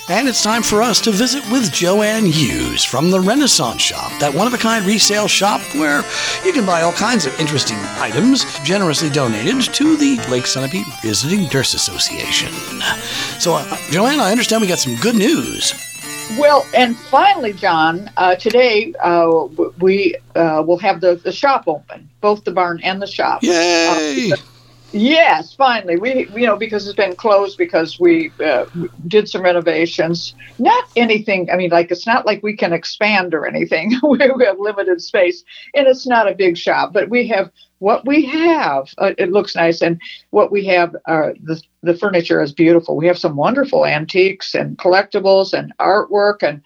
And it's time for us to visit with Joanne Hughes from the Renaissance Shop, that one-of-a-kind resale shop where you can buy all kinds of interesting items generously donated to the Lake Sunapee Visiting Nurse Association. So, Joanne, I understand we got some good news. Well, and finally, John, today we will have the shop open, both the barn and the shop. Yay! Yes, finally. We because it's been closed because we did some renovations. Not anything, it's not like we can expand or anything. We have limited space, and it's not a big shop. But we have what we have. It looks nice, and what we have, the furniture is beautiful. We have some wonderful antiques and collectibles and artwork, and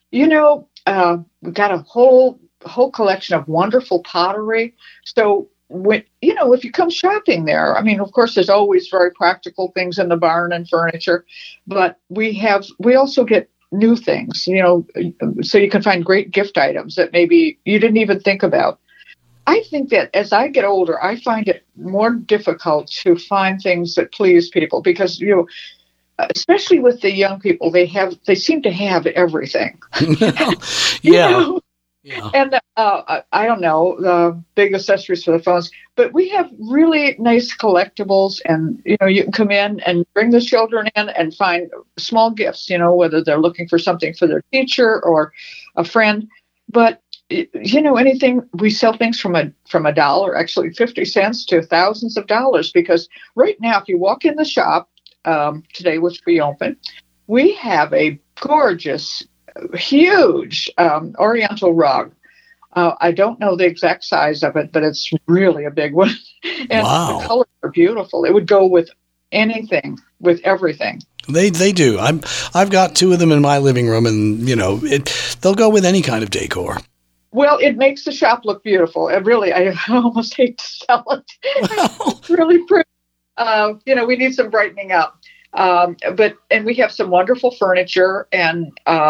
we've got a whole collection of wonderful pottery. So if you come shopping there, of course, there's always very practical things in the barn and furniture, but we also get new things, so you can find great gift items that maybe you didn't even think about. I think that as I get older, I find it more difficult to find things that please people because, especially with the young people, they seem to have everything. Yeah. Yeah. And I don't know, the big accessories for the phones, but we have really nice collectibles, and you can come in and bring the children in and find small gifts, whether they're looking for something for their teacher or a friend. But anything, we sell things from a dollar, actually 50 cents to thousands of dollars, because right now, if you walk in the shop today, which we open, we have a gorgeous, huge oriental rug. I don't know the exact size of it, but it's really a big one. And wow. The colors are beautiful. It would go with anything, with everything. They do. I've got two of them in my living room, and they'll go with any kind of decor. Well, it makes the shop look beautiful. I almost hate to sell it. It's really pretty. We need some brightening up. And we have some wonderful furniture and,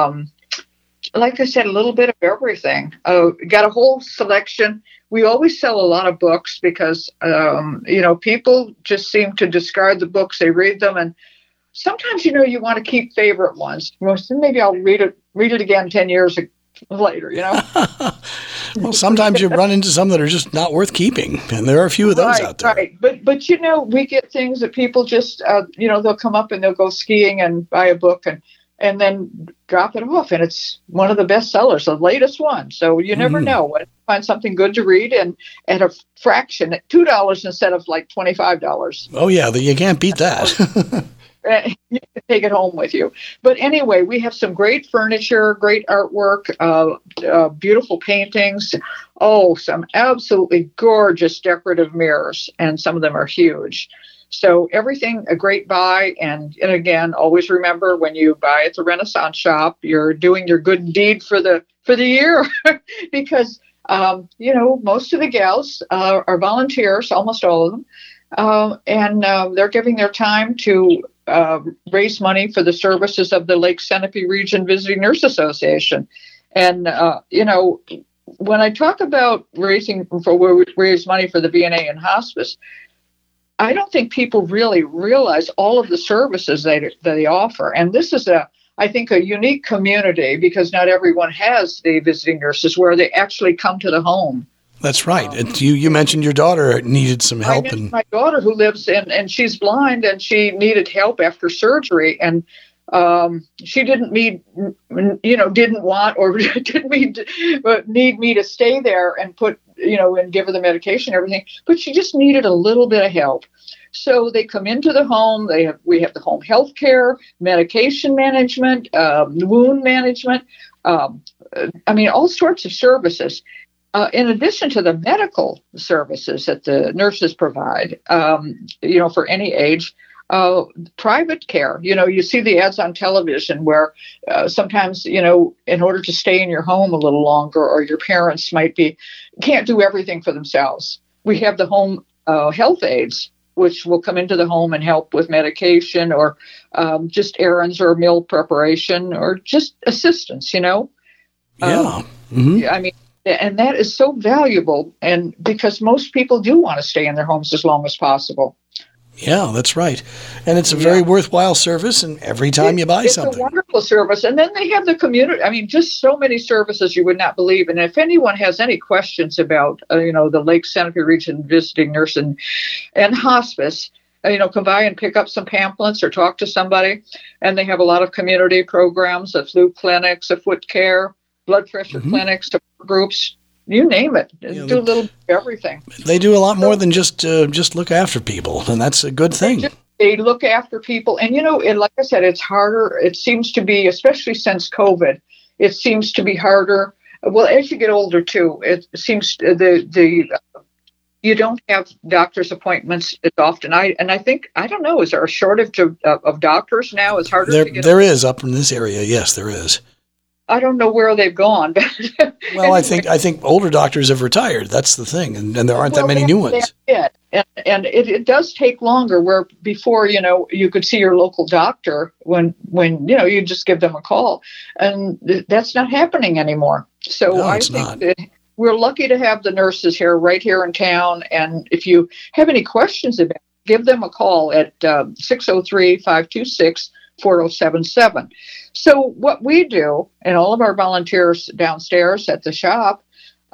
like I said, a little bit of everything. Got a whole selection. We always sell a lot of books because, people just seem to discard the books. They read them. And sometimes, you want to keep favorite ones. Maybe I'll read it again 10 years later, Well, sometimes you run into some that are just not worth keeping, and there are a few of those out there. Right, but we get things that people just, they'll come up and they'll go skiing and buy a book and then drop it off, and it's one of the best sellers, the latest one. So you never know when you find something good to read, and at a fraction, at $2 instead of like $25. Oh yeah, you can't beat that. You can take it home with you. But anyway, we have some great furniture, great artwork, beautiful paintings. Oh, some absolutely gorgeous decorative mirrors, and some of them are huge. So everything a great buy. And again, always remember, when you buy at the Renaissance Shop, you're doing your good deed for the year because, most of the gals are volunteers, almost all of them. And they're giving their time to raise money for the services of the Lake Sunapee Region Visiting Nurse Association. And, when I talk about raise money for the VNA and hospice, I don't think people really realize all of the services that they offer. And this is I think, a unique community because not everyone has the visiting nurses where they actually come to the home. That's right. You mentioned your daughter needed some help. And my daughter, who lives and she's blind, and she needed help after surgery, and she didn't want or didn't need me to stay there and put and give her the medication and everything, but she just needed a little bit of help. So they come into the home. We have the home health care, medication management, wound management. All sorts of services. In addition to the medical services that the nurses provide, for any age, private care. You see the ads on television where sometimes, in order to stay in your home a little longer, or your parents can't do everything for themselves. We have the home health aides, which will come into the home and help with medication or just errands or meal preparation or just assistance, Yeah. Mm-hmm. And that is so valuable, and because most people do want to stay in their homes as long as possible. Yeah, that's right. And it's a very worthwhile service, and every time you buy something. It's a wonderful service. And then they have the community. I mean, just so many services you would not believe. And if anyone has any questions about, the Lake Sanipee Region Visiting Nurse and hospice, come by and pick up some pamphlets or talk to somebody. And they have a lot of community programs, a flu clinics, a foot care, blood pressure clinics, support groups. You name it. Do a little everything. They do a lot more than just look after people, and that's a good thing. They look after people, and like I said, it's harder. It seems to be, especially since COVID, it seems to be harder. Well, as you get older too, it seems you don't have doctor's appointments as often. I don't know. Is there a shortage of doctors now? It's harder to get. There is up in this area. Yes, there is. I don't know where they've gone. Well, anyway. I think older doctors have retired. That's the thing, and there aren't that many new ones. That's it. And it does take longer. Where before, you could see your local doctor when you just give them a call, and that's not happening anymore. So no, I think that we're lucky to have the nurses here, right here in town. And if you have any questions about it, give them a call at 603-526-4077. So what we do, and all of our volunteers downstairs at the shop,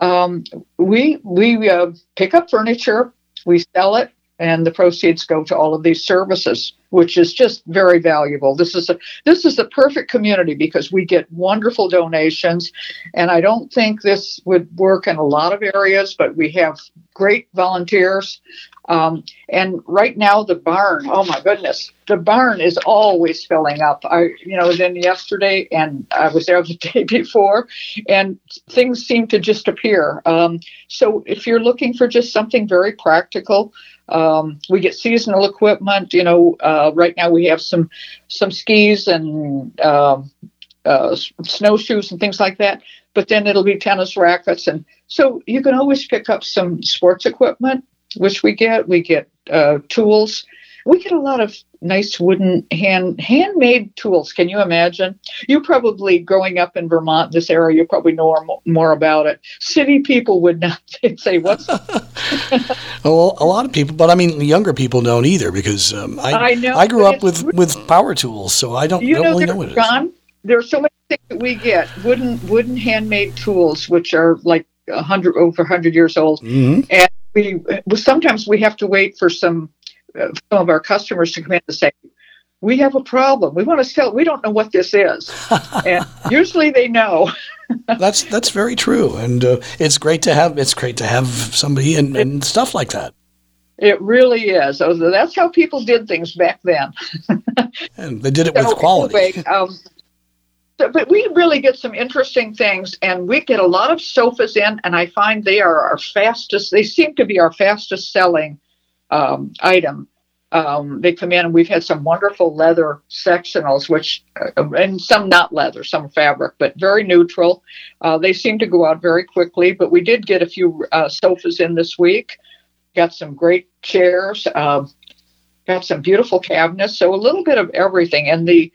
we pick up furniture, we sell it, and the proceeds go to all of these services, which is just very valuable. This is the perfect community because we get wonderful donations, and I don't think this would work in a lot of areas, but we have great volunteers. And right now the barn, oh my goodness, the barn is always filling up. I was in yesterday and I was there the day before, and things seem to just appear. So if you're looking for just something very practical, we get seasonal equipment. Right now we have some skis and snowshoes and things like that. But then it'll be tennis rackets, and so you can always pick up some sports equipment, which we get. We get tools. We get a lot of nice wooden handmade tools. Can you imagine? You probably, growing up in Vermont, this area, you probably know more about it. City people would not say, what's Well, a lot of people, but I mean, the younger people don't either, because I grew up with power tools, so I don't really know what it is. There are so many things that we get, wooden handmade tools, which are like over 100 years old. Mm-hmm. And sometimes we have to wait for some of our customers to come in and say, we have a problem. We want to sell. We don't know what this is. And usually they know. That's very true. And it's great to have somebody and stuff like that. It really is. So that's how people did things back then. And they did it with quality. Anyway, but we really get some interesting things, and we get a lot of sofas in, and I find they seem to be our fastest selling item. They come in, and we've had some wonderful leather sectionals, and some not leather, some fabric, but very neutral. They seem to go out very quickly, but we did get a few sofas in this week. Got some great chairs, got some beautiful cabinets, so a little bit of everything. And the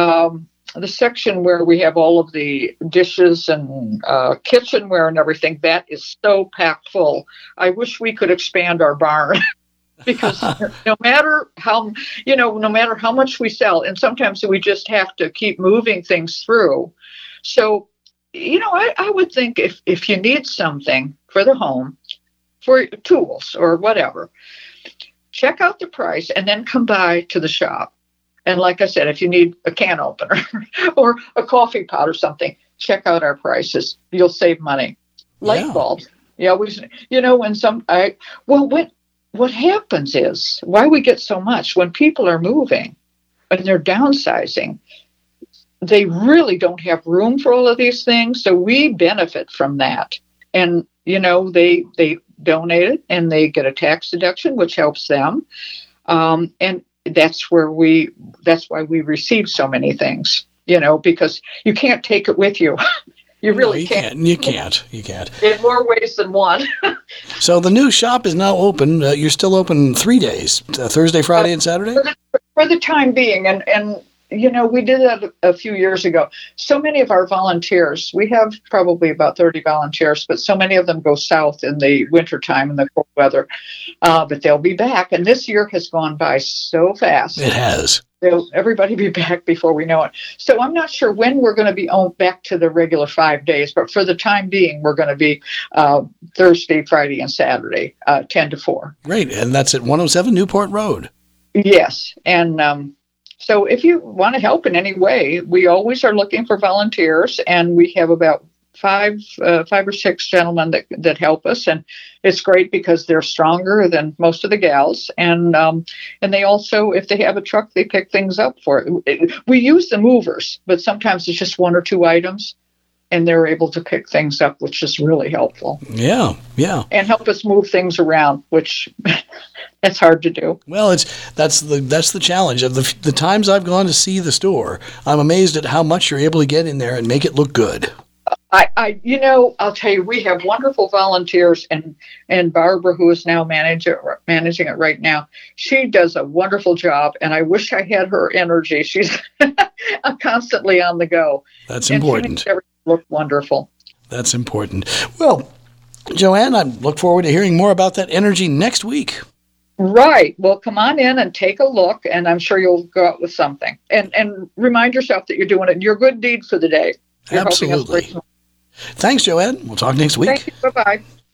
section where we have all of the dishes and kitchenware and everything, that is so packed full. I wish we could expand our barn because no matter how much we sell, and sometimes we just have to keep moving things through. So, I would think if you need something for the home, for tools or whatever, check out the price and then come by to the shop. And like I said, if you need a can opener or a coffee pot or something, check out our prices. You'll save money. Light bulbs. Yeah, what happens is, why we get so much, when people are moving and they're downsizing, they really don't have room for all of these things. So we benefit from that. And, they donate it and they get a tax deduction, which helps them. And that's why we receive so many things, because you can't take it with you. You really can't. You can't. In more ways than one. So the new shop is now open. You're still open 3 days, Thursday, Friday, and Saturday? For the time being. And We did that a few years ago. So many of our volunteers, we have probably about 30 volunteers, but so many of them go south in the wintertime in the cold weather. But they'll be back. And this year has gone by so fast. It has. Everybody be back before we know it. So I'm not sure when we're going to be back to the regular 5 days, but for the time being, we're going to be Thursday, Friday, and Saturday, 10 to 4. Great. And that's at 107 Newport Road. Yes. And so if you want to help in any way, we always are looking for volunteers, and we have about five or six gentlemen that help us, and it's great because they're stronger than most of the gals, and they also, if they have a truck, they pick things up for it. We use the movers, but sometimes it's just one or two items, and they're able to pick things up, which is really helpful. Yeah. And help us move things around, which it's hard to do. Well, that's the challenge of the times I've gone to see the store. I'm amazed at how much you're able to get in there and make it look good. I'll tell you, we have wonderful volunteers, and Barbara, who is now managing it right now, she does a wonderful job, and I wish I had her energy. She's constantly on the go. That's important. She makes everything look wonderful. That's important. Well, Joanne, I look forward to hearing more about that energy next week. Right. Well, come on in and take a look, and I'm sure you'll go out with something. And remind yourself that you're doing it. Your good deed for the day. You're Absolutely. Thanks, Joanne. We'll talk next week. Thank you. Bye-bye.